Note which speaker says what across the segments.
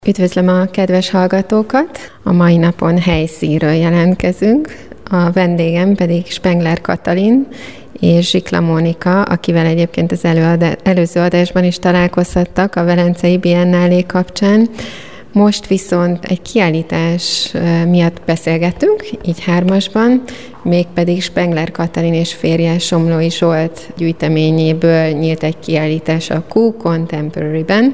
Speaker 1: Üdvözlöm a kedves hallgatókat! A mai napon helyszínről jelentkezünk, a vendégem pedig Spengler Katalin és Zsikla Mónika, akivel egyébként az előző adásban is találkozhattak a Velencei Biennálé kapcsán. Most viszont egy kiállítás miatt beszélgettünk, így hármasban, mégpedig Spengler Katalin és férje Somlói Zsolt gyűjteményéből nyílt egy kiállítás a Q Contemporary-ben,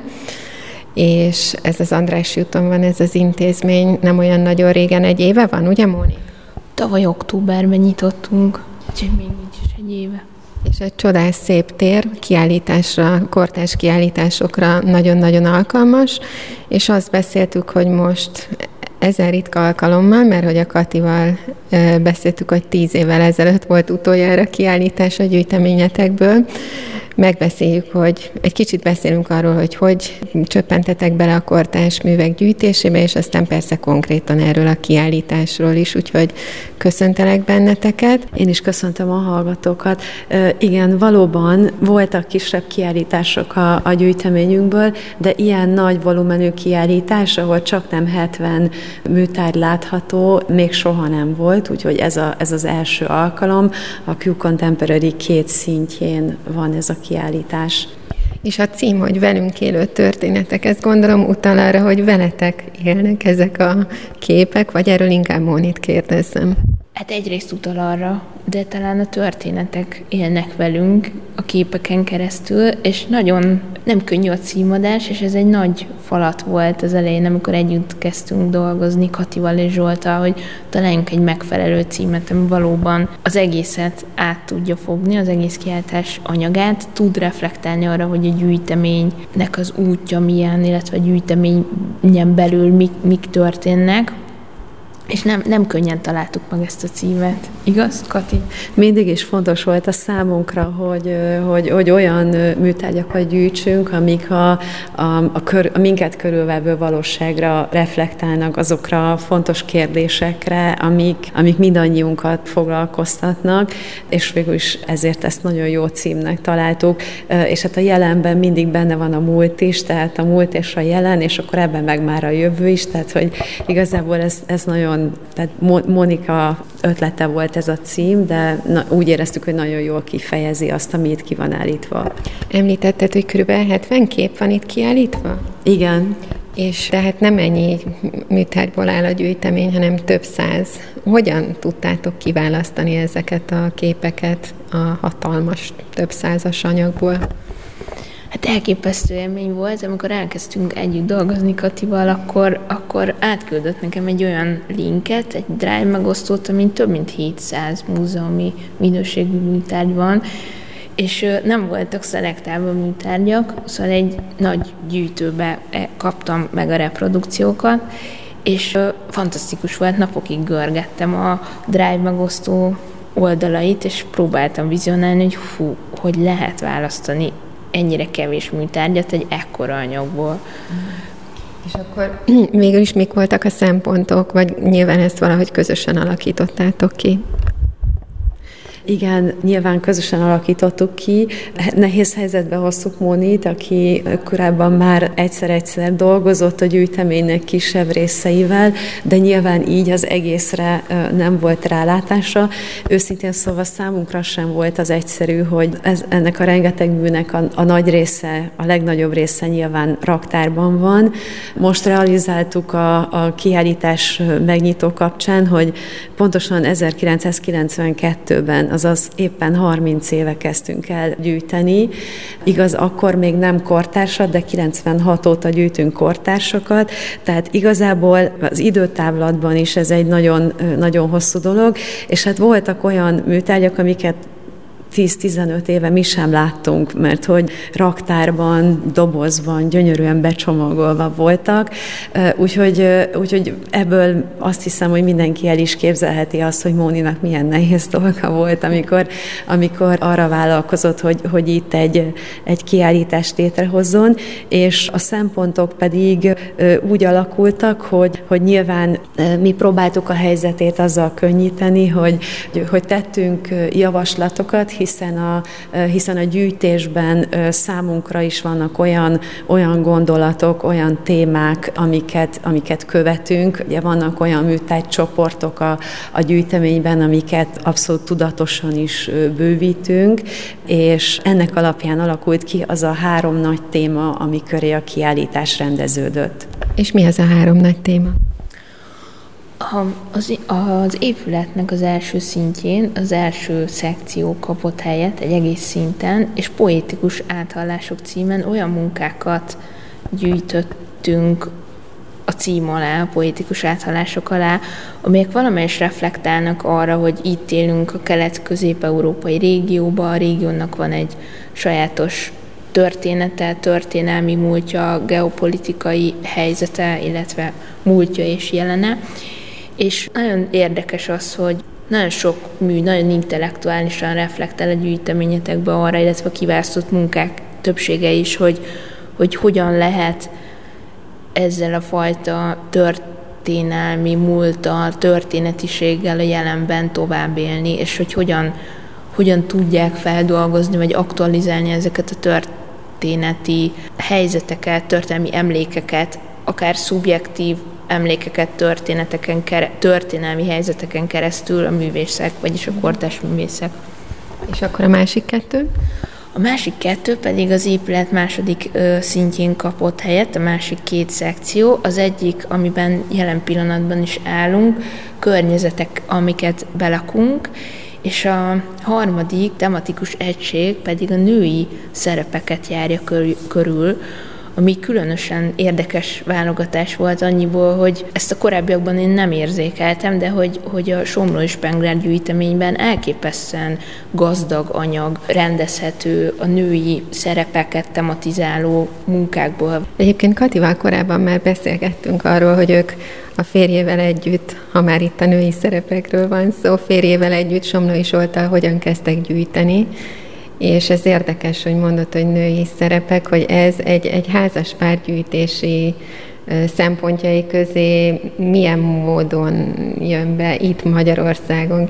Speaker 1: és ez az Andrássy úton van ez az intézmény, nem olyan nagyon régen, egy éve van, ugye Móni?
Speaker 2: Tavaly októberben nyitottunk, úgyhogy még nincs is egy éve.
Speaker 1: És egy csodás szép tér, kiállításra, kortárs kiállításokra nagyon-nagyon alkalmas, és azt beszéltük, hogy most ezen ritka alkalommal, mert hogy a Katival beszéltük, hogy 10 évvel ezelőtt volt utoljára kiállítás a gyűjteményetekből. Megbeszéljük, hogy egy kicsit beszélünk arról, hogy csöppentetek bele a kortárs művek gyűjtésébe, és aztán persze konkrétan erről a kiállításról is, úgyhogy köszöntelek benneteket.
Speaker 3: Én is köszöntöm a hallgatókat. Igen, valóban voltak kisebb kiállítások a gyűjteményünkből, de ilyen nagy volumenű kiállítás, ahol csak nem 70 műtárgy látható, még soha nem volt, úgyhogy ez az első alkalom. A Q Contemporary 2 szintjén van ez a kiállítás.
Speaker 1: És a cím, hogy velünk élő történetek, ezt gondolom utal arra, hogy veletek élnek ezek a képek, vagy erről inkább Mónit kérdezzem.
Speaker 2: Hát egyrészt utal arra, de talán a történetek élnek velünk a képeken keresztül, és nagyon nem könnyű a címadás, és ez egy nagy falat volt az elején, amikor együtt kezdtünk dolgozni Katival és Zsolttal, hogy találjunk egy megfelelő címet, ami valóban az egészet át tudja fogni, az egész kiállítás anyagát, tud reflektálni arra, hogy a gyűjteménynek az útja milyen, illetve a gyűjteményen belül mik történnek. És nem könnyen találtuk meg ezt a címet. Igaz, Kati?
Speaker 3: Mindig is fontos volt a számunkra, hogy olyan műtárgyakat gyűjtsünk, amik a minket körülvevő valóságra reflektálnak, azokra a fontos kérdésekre, amik mindannyiunkat foglalkoztatnak, és végül is ezért ezt nagyon jó címnek találtuk. És hát a jelenben mindig benne van a múlt is, tehát a múlt és a jelen, és akkor ebben meg már a jövő is, tehát hogy igazából ez nagyon, tehát Mónika ötlete volt ez a cím, de úgy éreztük, hogy nagyon jól kifejezi azt, ami itt ki van állítva.
Speaker 1: Említetted, hogy kb. 70 kép van itt kiállítva?
Speaker 3: Igen.
Speaker 1: És tehát nem ennyi műtárgyból áll a gyűjtemény, hanem több száz. Hogyan tudtátok kiválasztani ezeket a képeket a hatalmas, több százas anyagból?
Speaker 2: Hát elképesztő élmény volt, amikor elkezdtünk együtt dolgozni Katival, akkor átküldött nekem egy olyan linket, egy Drive megosztót, amin több mint 700 múzeumi minőségű műtárgy van, és nem voltak szelektálva műtárgyak, szóval egy nagy gyűjtőbe kaptam meg a reprodukciókat, és fantasztikus volt, napokig görgettem a Drive megosztó oldalait, és próbáltam vizionálni, hogy hogy lehet választani ennyire kevés műtárgyat egy ekkora anyagból.
Speaker 1: És akkor végül is mik voltak a szempontok, vagy nyilván ezt valahogy közösen alakítottátok ki?
Speaker 3: Igen, nyilván közösen alakítottuk ki. Nehéz helyzetbe hoztuk Mónit, aki korábban már egyszer dolgozott a gyűjteménynek kisebb részeivel, de nyilván így az egészre nem volt rálátása. Őszintén szóval számunkra sem volt az egyszerű, hogy ennek a rengeteg műnek a nagy része, a legnagyobb része nyilván raktárban van. Most realizáltuk a kiállítás megnyitó kapcsán, hogy pontosan 1992-ben, azaz éppen 30 éve kezdtünk el gyűjteni. Igaz, akkor még nem kortársat, de 96 óta gyűjtünk kortársokat, tehát igazából az időtávlatban is ez egy nagyon, nagyon hosszú dolog, és hát voltak olyan műtárgyak, amiket 10-15 éve mi sem láttunk, mert hogy raktárban, dobozban, gyönyörűen becsomagolva voltak, úgyhogy ebből azt hiszem, hogy mindenki el is képzelheti azt, hogy Móninak milyen nehéz dolga volt, amikor arra vállalkozott, hogy itt egy kiállítást létrehozzon, és a szempontok pedig úgy alakultak, hogy nyilván mi próbáltuk a helyzetét azzal könnyíteni, hogy tettünk javaslatokat, hiszen a gyűjtésben számunkra is vannak olyan gondolatok, olyan témák, amiket követünk. Ugye vannak olyan műtárgycsoportok a gyűjteményben, amiket abszolút tudatosan is bővítünk, és ennek alapján alakult ki az a 3 nagy téma, ami köré a kiállítás rendeződött.
Speaker 1: És mi az a 3 nagy téma?
Speaker 2: Az épületnek az első szintjén az első szekció kapott helyet egy egész szinten, és poétikus áthallások címen olyan munkákat gyűjtöttünk a cím alá, a poétikus áthallások alá, amelyek valamelyes reflektálnak arra, hogy itt élünk a kelet-közép-európai régióban, a régiónak van egy sajátos története, történelmi múltja, geopolitikai helyzete, illetve múltja és jelene. És nagyon érdekes az, hogy nagyon sok mű, nagyon intellektuálisan reflektál a gyűjteményetekbe arra, illetve a kiválasztott munkák többsége is, hogy hogyan lehet ezzel a fajta történelmi múlttal, történetiséggel a jelenben tovább élni, és hogy hogyan tudják feldolgozni, vagy aktualizálni ezeket a történeti helyzeteket, történelmi emlékeket, akár szubjektív emlékeket, történelmi helyzeteken keresztül a művészek, vagyis a kortárs művészek.
Speaker 1: És akkor a másik 2?
Speaker 2: A másik 2 pedig az épület második szintjén kapott helyet, a másik 2 szekció. Az egyik, amiben jelen pillanatban is állunk, környezetek, amiket belakunk, és a harmadik tematikus egység pedig a női szerepeket járja körül, ami különösen érdekes válogatás volt annyiból, hogy ezt a korábbiakban én nem érzékeltem, de hogy a Somlói-Spengler gyűjteményben elképesztően gazdag anyag rendezhető a női szerepeket tematizáló munkákból.
Speaker 1: Egyébként Katival korábban már beszélgettünk arról, hogy ők a férjével együtt, ha már itt a női szerepekről van szó, férjével együtt Somlói Zsolttal hogyan kezdtek gyűjteni, és ez érdekes, hogy mondod, hogy női szerepek, hogy ez egy házaspárgyűjtési szempontjai közé milyen módon jön be itt Magyarországon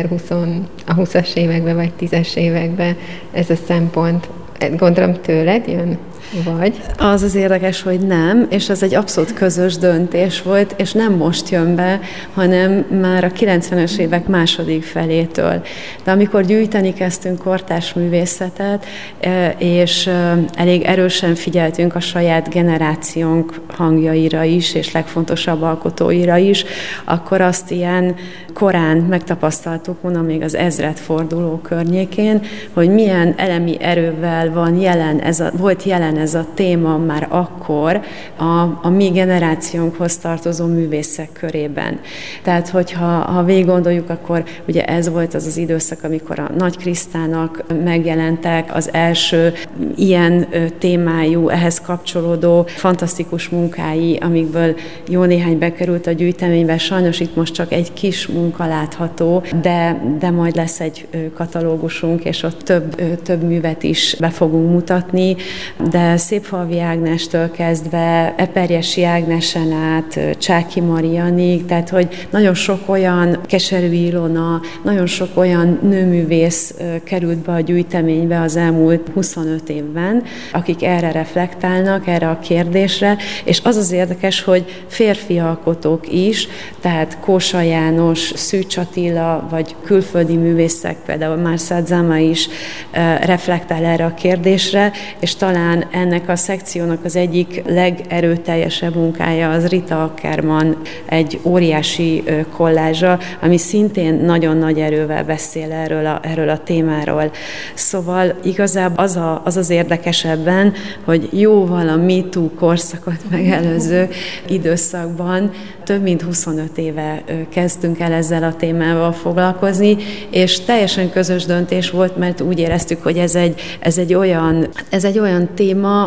Speaker 1: 2020-as években, vagy 10-es években ez a szempont. Gondolom tőled jön? Vagy?
Speaker 3: Az érdekes, hogy nem, és ez egy abszolút közös döntés volt, és nem most jön be, hanem már a 90-es évek második felétől. De amikor gyűjteni kezdtünk kortárs művészetet, és elég erősen figyeltünk a saját generációnk hangjaira is, és legfontosabb alkotóira is, akkor azt ilyen korán megtapasztaltuk, mondom, még az ezredforduló környékén, hogy milyen elemi erővel volt jelen ez a téma már akkor a mi generációnkhoz tartozó művészek körében. Tehát, hogyha végig gondoljuk, akkor ugye ez volt az időszak, amikor a Nagy Krisztának megjelentek az első ilyen témájú, ehhez kapcsolódó fantasztikus munkái, amikből jó néhány bekerült a gyűjteménybe. Sajnos itt most csak egy kis munka látható, de majd lesz egy katalógusunk, és ott több művet is be fogunk mutatni, de Szépfalvi Ágnestől kezdve Eperjesi Ágnesen át Csáky Marianig, tehát hogy nagyon sok olyan Keserű Ilona, nagyon sok olyan nőművész került be a gyűjteménybe az elmúlt 25 évben, akik erre reflektálnak, erre a kérdésre, és az érdekes, hogy férfi alkotók is, tehát Kósa János, Szűcs Attila, vagy külföldi művészek, például Marcel Zama is reflektál erre a kérdésre, és talán ennek a szekciónak az egyik legerőteljesebb munkája az Rita Ackermann egy óriási kollázsa, ami szintén nagyon nagy erővel beszél erről a témáról. Szóval igazából az érdekesebben, hogy jóval a MeToo korszakot megelőző időszakban több mint 25 éve kezdtünk el ezzel a témával foglalkozni, és teljesen közös döntés volt, mert úgy éreztük, hogy ez egy olyan téma,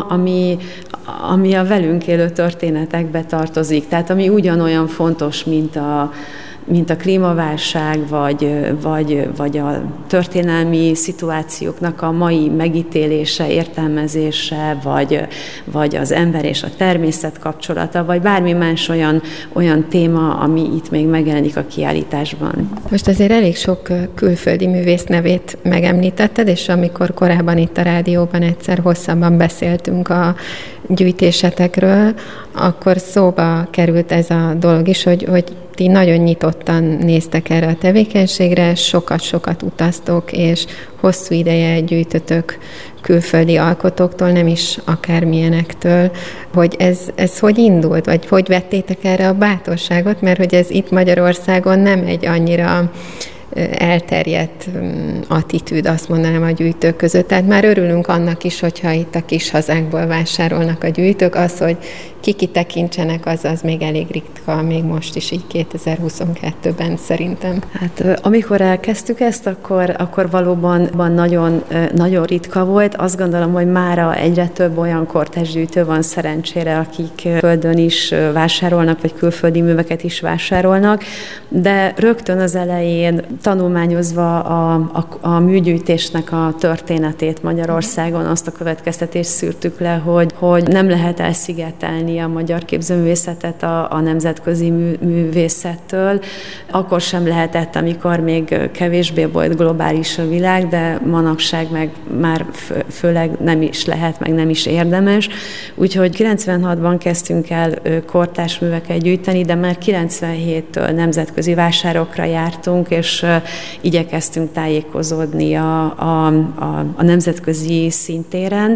Speaker 3: ami a velünk élő történetekbe tartozik, tehát ami ugyanolyan fontos, mint mint a klímaválság, vagy a történelmi szituációknak a mai megítélése, értelmezése, vagy az ember és a természet kapcsolata, vagy bármi más olyan téma, ami itt még megjelenik a kiállításban.
Speaker 1: Most azért elég sok külföldi művész nevét megemlítetted, és amikor korábban itt a rádióban egyszer hosszabban beszéltünk a gyűjtésetekről, akkor szóba került ez a dolog is, hogy ti nagyon nyitottan néztek erre a tevékenységre, sokat-sokat utaztok, és hosszú ideje gyűjtötök külföldi alkotóktól, nem is akármilyenektől, hogy ez hogy indult, vagy hogy vettétek erre a bátorságot, mert hogy ez itt Magyarországon nem egy annyira elterjedt attitűd, azt mondanám, a gyűjtők között. Tehát már örülünk annak is, hogyha itt a kis hazánkból vásárolnak a gyűjtők, az, hogy kikitekincsenek, az még elég ritka, még most is így 2022-ben szerintem.
Speaker 3: Hát amikor elkezdtük ezt, akkor valóban nagyon, nagyon ritka volt. Azt gondolom, hogy mára egyre több olyan kortárs gyűjtő van szerencsére, akik földön is vásárolnak, vagy külföldi műveket is vásárolnak, de rögtön az elején tanulmányozva a műgyűjtésnek a történetét Magyarországon, azt a következtetést szűrtük le, hogy nem lehet elszigetelni a magyar képzőművészetet a nemzetközi művészettől. Akkor sem lehetett, amikor még kevésbé volt globális a világ, de manapság meg már főleg nem is lehet, meg nem is érdemes. Úgyhogy 96-ban kezdtünk el kortárs műveket gyűjteni, de már 97-től nemzetközi vásárokra jártunk, és igyekeztünk tájékozódni a nemzetközi szintéren.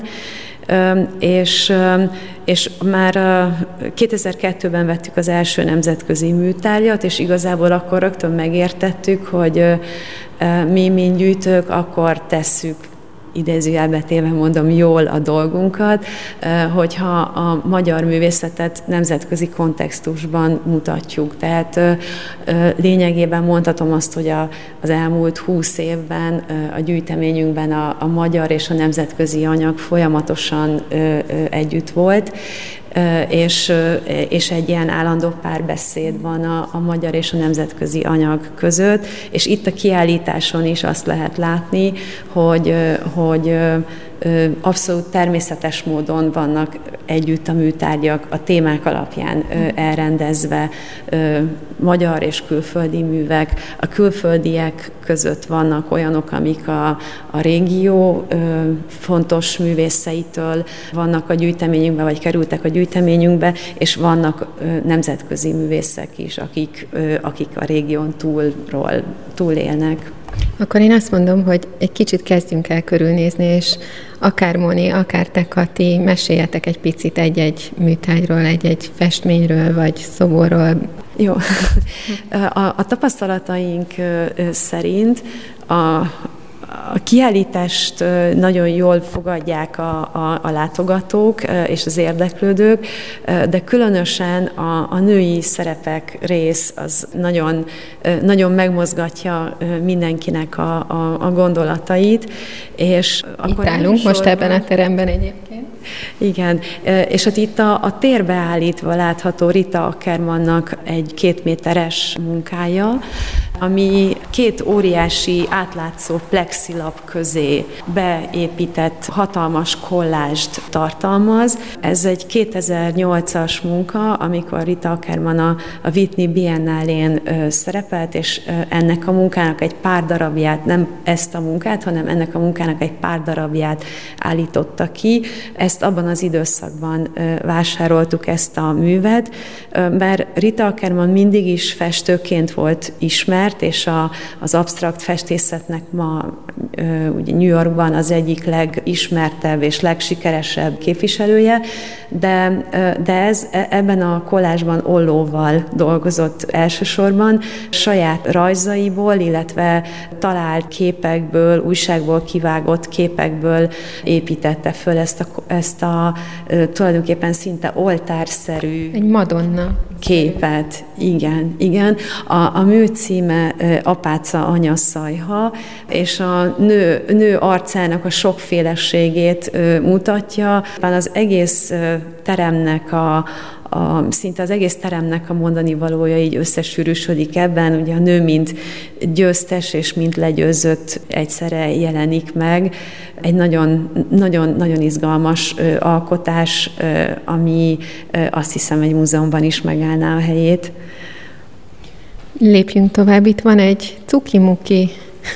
Speaker 3: És már 2002-ben vettük az első nemzetközi műtárgyat, és igazából akkor rögtön megértettük, hogy mi, mint gyűjtők, akkor tesszük, idézőjelbe téve mondom, jól a dolgunkat, hogyha a magyar művészetet nemzetközi kontextusban mutatjuk. Tehát lényegében mondhatom azt, hogy az elmúlt 20 évben a gyűjteményünkben a magyar és a nemzetközi anyag folyamatosan együtt volt, és egy ilyen állandó párbeszéd van a magyar és a nemzetközi anyag között, és itt a kiállításon is azt lehet látni, hogy abszolút természetes módon vannak együtt a műtárgyak, a témák alapján elrendezve, magyar és külföldi művek. A külföldiek között vannak olyanok, amik a régió fontos művészeitől vannak a gyűjteményünkbe, vagy kerültek a gyűjteményünkbe, és vannak nemzetközi művészek is, akik a régión túl élnek.
Speaker 1: Akkor én azt mondom, hogy egy kicsit kezdjünk el körülnézni, és akár Moni, akár te, Kati, meséljetek egy picit egy-egy műtárgyról, egy-egy festményről, vagy szoborról.
Speaker 3: Jó. A tapasztalataink szerint a kiállítást nagyon jól fogadják a látogatók és az érdeklődők, de különösen a női szerepek rész az nagyon, nagyon megmozgatja mindenkinek a gondolatait. És
Speaker 1: itt állunk most ebben a teremben egyébként.
Speaker 3: Igen, és ott itt a térbe állítva látható Rita Ackermannnak egy 2 méteres munkája, ami 2 óriási átlátszó plexilap közé beépített hatalmas kollást tartalmaz. Ez egy 2008-as munka, amikor Rita Ackermann a Whitney Biennálén szerepelt, és ennek a munkának egy pár darabját, nem ezt a munkát, hanem ennek a munkának egy pár darabját állította ki. Ezt abban az időszakban vásároltuk ezt a művet, mert Rita Ackermann mindig is festőként volt ismert, és az absztrakt festészetnek ma ugye New Yorkban az egyik legismertebb és legsikeresebb képviselője, de ebben a kollázsban ollóval dolgozott elsősorban, saját rajzaiból, illetve talált képekből, újságból kivágott képekből építette föl ezt a tulajdonképpen szinte oltárszerű
Speaker 1: egy Madonna
Speaker 3: képet. Igen. A mű címe Apáca anya szajha, és a nő arcának a sokféleségét mutatja. Az egész teremnek szinte az egész teremnek a mondani valója így összesűrűsödik ebben. Ugye a nő mint győztes és mint legyőzött egyszerre jelenik meg. Egy nagyon izgalmas alkotás, ami azt hiszem egy múzeumban is megállná a helyét.
Speaker 1: Lépjünk tovább. Itt van egy cuki-muki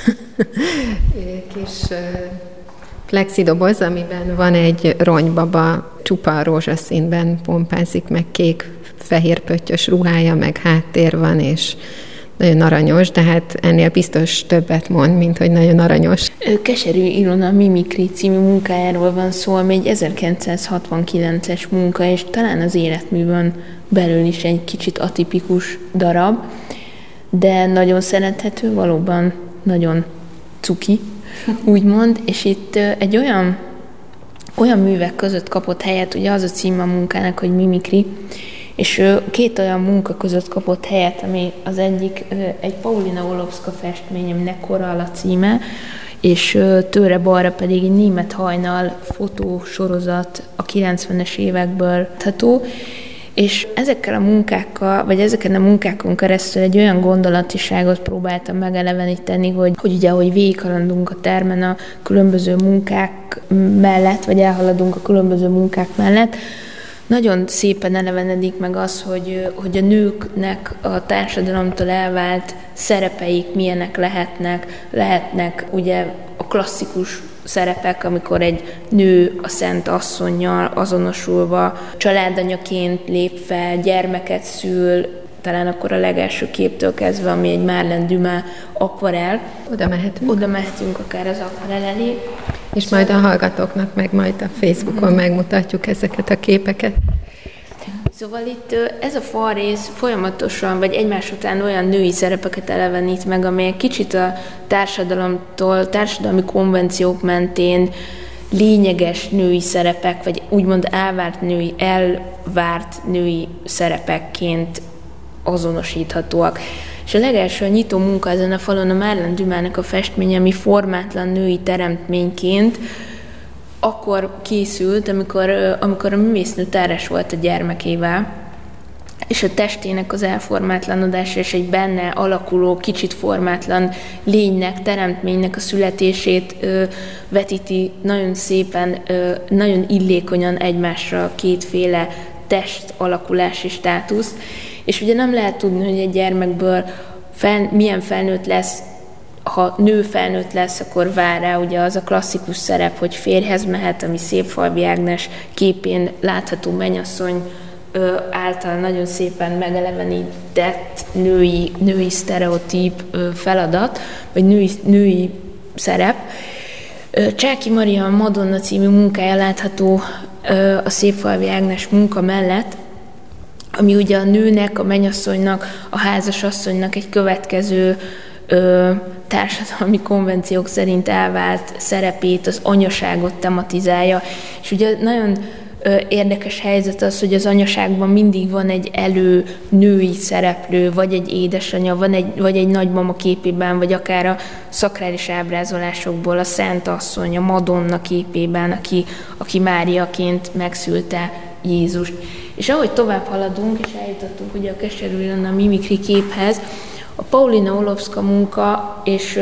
Speaker 1: kis plexidoboz, amiben van egy ronybaba, csupa rózsaszínben pompázik, meg kék-fehér pöttyös ruhája, meg háttér van, és nagyon aranyos, de hát ennél biztos többet mond, mint hogy nagyon aranyos.
Speaker 2: Keserű Ilona Mimikry című munkájáról van szó, ami egy 1969-es munka, és talán az életművön belül is egy kicsit atipikus darab, de nagyon szerethető, valóban nagyon cuki, úgymond, és itt egy olyan művek között kapott helyet, ugye az a címe a munkának, hogy Mimikry, és két olyan munka között kapott helyet, ami az egyik egy Paulina Olowska festmény, aminek Korall a címe, és tőle balra pedig egy Német hajnal fotósorozat a 90-es évekből látható, és ezekkel a munkákkal, vagy ezeken a munkákon keresztül egy olyan gondolatiságot próbáltam megeleveníteni, hogy ugye, ahogy végighaladunk a termen a különböző munkák mellett, vagy elhaladunk a különböző munkák mellett, nagyon szépen elevenedik meg az, hogy a nőknek a társadalomtól elvált szerepeik milyenek lehetnek ugye a klasszikus szerepek, amikor egy nő a Szent Asszonnyal azonosulva családanyaként lép fel, gyermeket szül, talán akkor a legelső képtől kezdve, ami egy Marlene Dumas akvarell. Oda mehetünk akár az akvarell elé.
Speaker 1: És majd a hallgatóknak meg majd a Facebookon megmutatjuk ezeket a képeket.
Speaker 2: Szóval itt ez a falrész folyamatosan, vagy egymás után olyan női szerepeket elevenít meg, amelyek kicsit a társadalmi konvenciók mentén lényeges női szerepek, vagy úgymond elvárt női szerepekként azonosíthatóak. És a legelső a nyitó munka ezen a falon a Marlene Dumasnak a festménye, ami formátlan női teremtményként akkor készült, amikor a művésznő terhes volt a gyermekével, és a testének az elformátlanodása és egy benne alakuló, kicsit formátlan lénynek, teremtménynek a születését vetíti nagyon szépen, nagyon illékonyan egymásra kétféle test alakulási státuszt, és ugye nem lehet tudni, hogy egy gyermekből milyen felnőtt lesz. Ha nő felnőtt lesz, akkor vár rá ugye az a klasszikus szerep, hogy férjhez mehet, ami Szépfalvi Ágnes képén látható mennyasszony által nagyon szépen megelevenített női sztereotíp feladat, vagy női szerep. Csáky Maria Madonna című munkája látható a Szépfalvi Ágnes munka mellett, ami ugye a nőnek, a mennyasszonynak, a házasasszonynak egy következő társadalmi konvenciók szerint elvált szerepét, az anyaságot tematizálja. És ugye nagyon érdekes helyzet az, hogy az anyaságban mindig van egy női szereplő, vagy egy édesanyja, vagy egy nagymama képében, vagy akár a szakrális ábrázolásokból a Szent Asszony, a Madonna képében, aki Máriaként megszülte Jézust. És ahogy tovább haladunk, és eljutottunk ugye a Keserű Ilona Mimikry képhez, a Paulina Olowska munka, és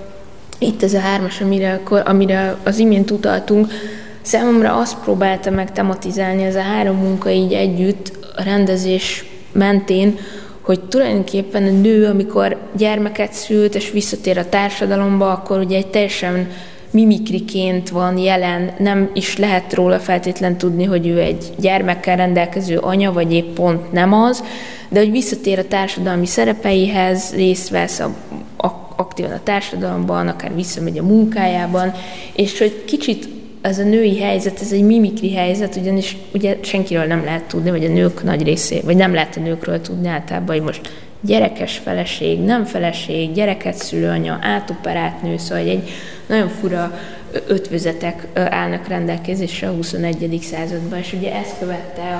Speaker 2: itt ez a hármas, amire az imént utaltunk, számomra azt próbálta meg tematizálni ez a három munka így együtt a rendezés mentén, hogy tulajdonképpen a nő, amikor gyermeket szült és visszatér a társadalomba, akkor ugye egy teljesen mimikriként van jelen, nem is lehet róla feltétlen tudni, hogy ő egy gyermekkel rendelkező anya, vagy épp pont nem az, de hogy visszatér a társadalmi szerepeihez, részt vesz aktívan a társadalomban, akár visszamegy a munkájában, és hogy kicsit ez a női helyzet, ez egy mimikri helyzet, ugyanis ugye senkiről nem lehet tudni, vagy a nők nagy részé, vagy nem lehet a nőkről tudni általában, hogy most gyerekes feleség, nem feleség, gyereket szülő anya, átoperált nő, szóval egy nagyon fura ötvözetek állnak rendelkezésre a 21. században, és ugye ezt követte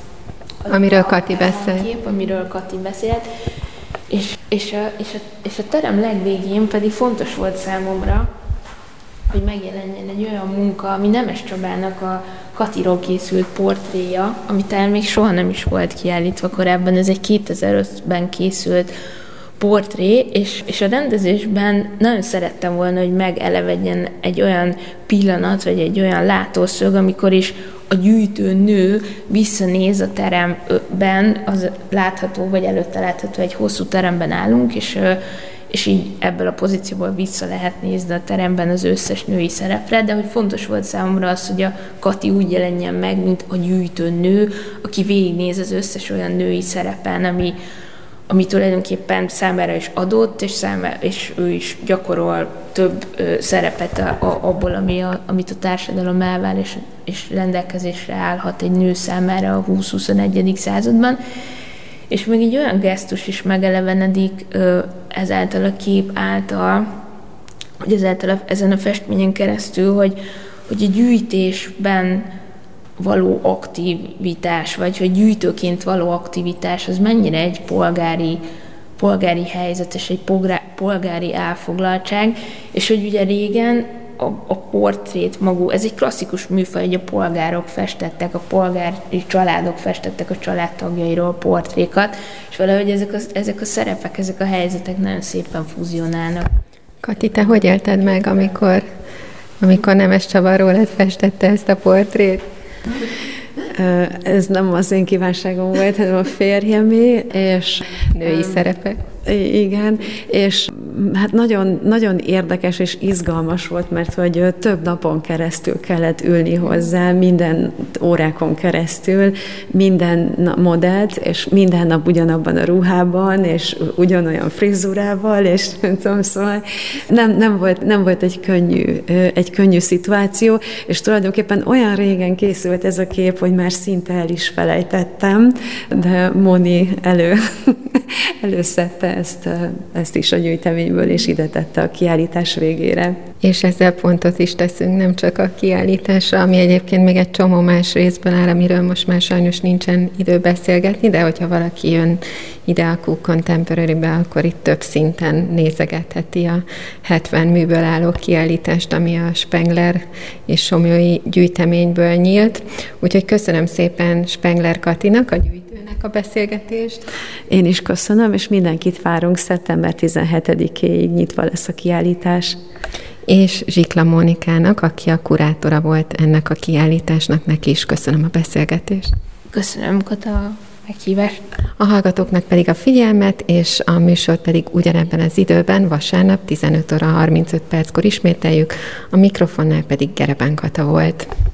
Speaker 1: amiről Kati beszélt.
Speaker 2: Kép, amiről Kati beszélt, és a terem legvégén pedig fontos volt számomra, hogy megjelenjen egy olyan munka, ami Nemes Csabának a Katiról készült portréja, ami talán még soha nem is volt kiállítva korábban. Ez egy 2005-ben készült portré, és a rendezésben nagyon szerettem volna, hogy megelevedjen egy olyan pillanat, vagy egy olyan látószög, amikor is a gyűjtő nő visszanéz a teremben, az látható, vagy előtte látható, egy hosszú teremben állunk, és így ebből a pozícióból vissza lehet nézni a teremben az összes női szerepre, de hogy fontos volt számomra az, hogy a Kati úgy jelenjen meg, mint a gyűjtő nő, aki végignéz az összes olyan női szerepen, ami tulajdonképpen számára is adott, és ő is gyakorol több szerepet abból, amit a társadalom elvár, és rendelkezésre állhat egy nő számára a 20-21. században. És még egy olyan gesztus is megelevenedik ezáltal a kép által, hogy ezáltal ezen a festményen keresztül, hogy a gyűjtésben való aktivitás, vagy hogy gyűjtőként való aktivitás, az mennyire egy polgári helyzet, és egy polgári elfoglaltság, és hogy ugye régen a portrét magú, ez egy klasszikus műfaj, hogy a polgárok festettek, a polgári családok festettek a családtagjairól portrékat, és valahogy ezek a szerepek, ezek a helyzetek nagyon szépen fúzionálnak.
Speaker 1: Kati, te hogy élted meg, amikor Nemes Csaba rólad festette ezt a portrét?
Speaker 3: Ez nem az én kívánságom volt, hanem a férjemé, és
Speaker 1: női szerepek.
Speaker 3: Igen, és hát nagyon, nagyon érdekes és izgalmas volt, mert hogy több napon keresztül kellett ülni hozzá, minden órákon keresztül, minden modellt, és minden nap ugyanabban a ruhában, és ugyanolyan frizurával, és nem tudom, szóval nem volt egy könnyű szituáció, és tulajdonképpen olyan régen készült ez a kép, hogy már szinte el is felejtettem, de Moni előszedte ezt is a gyűjteményből, és ide tette a kiállítás végére.
Speaker 1: És ezzel pontot is teszünk, nem csak a kiállításra, ami egyébként még egy csomó más részből áll, amiről most már sajnos nincsen idő beszélgetni, de hogyha valaki jön ide a Cook Contemporary-be, akkor itt több szinten nézegetheti a 70 műből álló kiállítást, ami a Spengler és Somlyói gyűjteményből nyílt. Úgyhogy köszönöm szépen Spengler Katinak, a gyűjtőnek a beszélgetést.
Speaker 3: Én is köszönöm, és mindenkit várunk, szeptember 17-éig nyitva lesz a kiállítás.
Speaker 1: És Zsikla Mónikának, aki a kurátora volt ennek a kiállításnak, neki is köszönöm a beszélgetést.
Speaker 2: Köszönöm, Kata, meghívást.
Speaker 1: A hallgatóknak pedig a figyelmet, és a műsort pedig ugyanebben az időben, vasárnap 15 óra 35 perckor ismételjük, a mikrofonnál pedig Gerebán Kata volt.